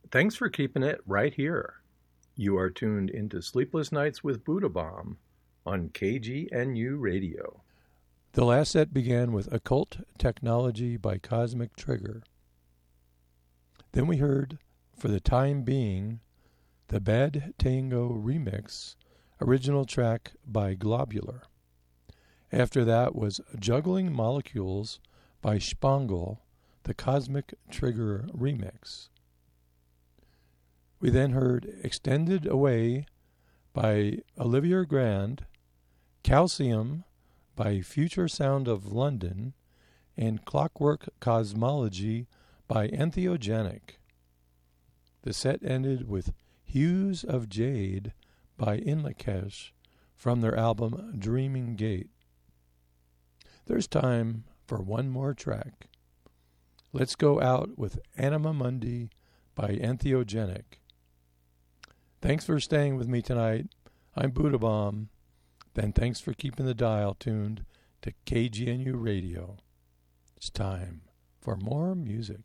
Thanks for keeping it right here. You are tuned into Sleepless Nights with Buddha Bomb on KGNU Radio. The last set began with Occult Technology by Cosmic Trigger. Then we heard, for the time being, the Bad Tango Remix, original track by Globular. After that was Juggling Molecules by Spangle, the Cosmic Trigger Remix. We then heard Extended Away by Olivier Grand, Calcium by Future Sound of London, and Clockwork Cosmology by Entheogenic. The set ended with Hues of Jade by Inlakesh from their album Dreaming Gate. There's time for one more track. Let's go out with Anima Mundi by Entheogenic. Thanks for staying with me tonight. I'm Buddha Bomb. Then thanks for keeping the dial tuned to KGNU Radio. It's time for more music.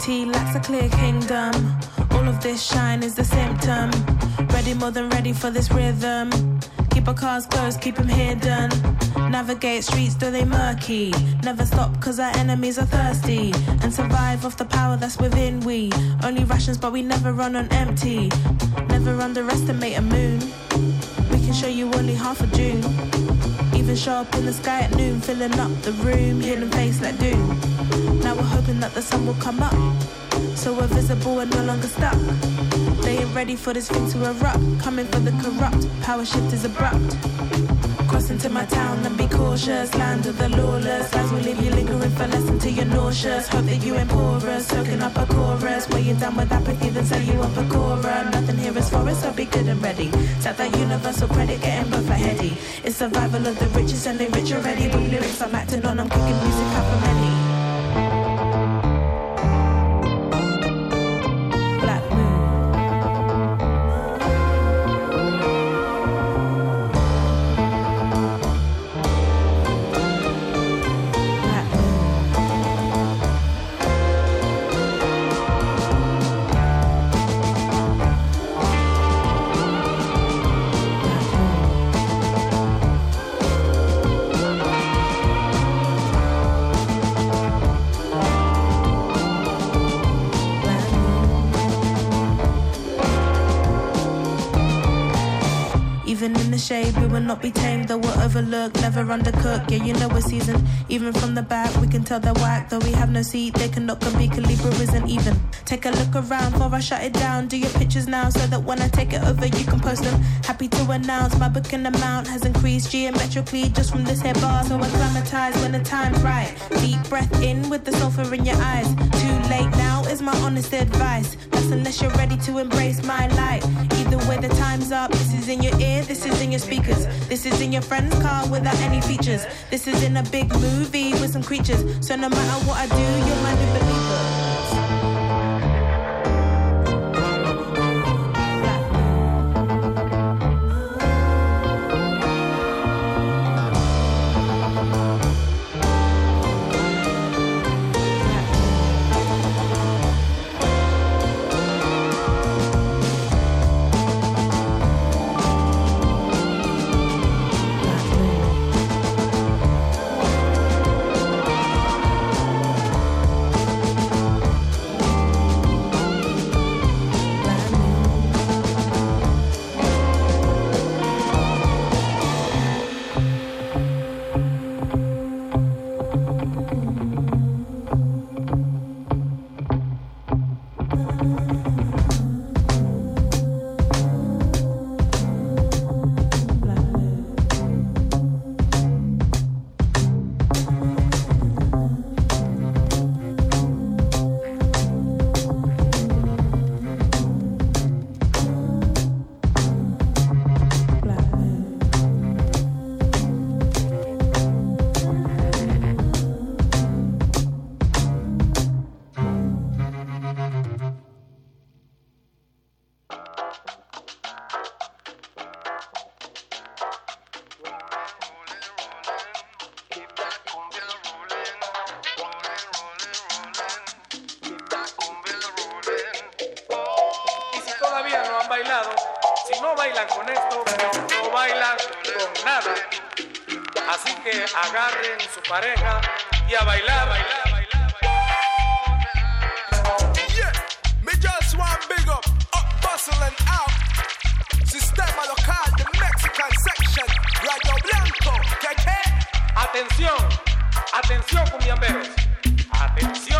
empty, lacks a clear kingdom. All of this shine is the symptom. Ready, more than ready for this rhythm. Keep our cars closed, keep them hidden. Navigate streets though they murky. Never stop cause our enemies are thirsty. And survive off the power that's within we. Only rations but we never run on empty. Never underestimate a moon. We can show you only half of June. Even show up in the sky at noon, filling up the room, hidden face like doom. Now we're hoping that the sun will come up, so we're visible and no longer stuck. They ain't ready for this thing to erupt. Coming for the corrupt, power shift is abrupt. Cross into my town, then be cautious. Land of the lawless, lies will leave you lingering for less until you're nauseous. Hope that you ain't porous, soaking up a chorus. Weighing down with apathy, then say you up a Cora. Nothing here is for us, so be good and ready. Set that universal credit, getting both a heady. It's survival of the richest and they rich already. With lyrics I'm acting on, I'm cooking music up for many. Even in the shade, we will not be tamed, though we're overlooked, never undercooked. Yeah, you know we're seasoned. Even from the back, we can tell they're whack. Though we have no seat, they cannot compete. Calibra isn't even. Take a look around before I shut it down. Do your pictures now, so that when I take it over, you can post them. Happy to announce my booking amount has increased geometrically just from this here bar. So acclimatise when the time's right. Deep breath in with the sulphur in your eyes. Too late now is my honest advice. That's unless you're ready to embrace my light. Either way, the time's up. This is in your ear. This is in your speakers. This is in your friend's car without any features. This is in a big movie with some creatures. So no matter what I do, you're my new believer. Si no bailan con esto, no bailan con nada. Así que agarren su pareja y a bailar, bailar, bailar, bailar. Yeah, me just want big up Bustle and out. Sistema local, the Mexican section. Radio Blanco, ¿qué? Atención, atención cumbiamberos. Atención.